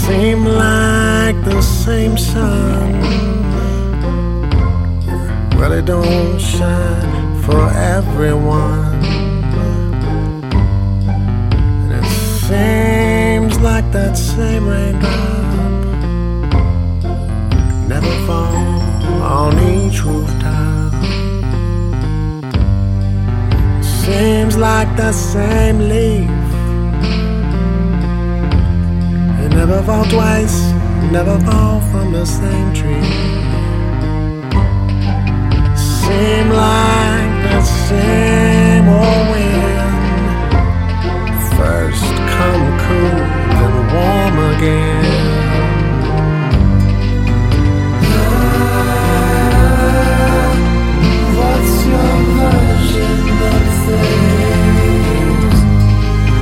Seem like the same sun, well, it don't shine for everyone. And it seems like that same raindrop never falls on each rooftop. Seems like that same leaf, it never fall twice, never fall from the same tree. Seem like that same old wind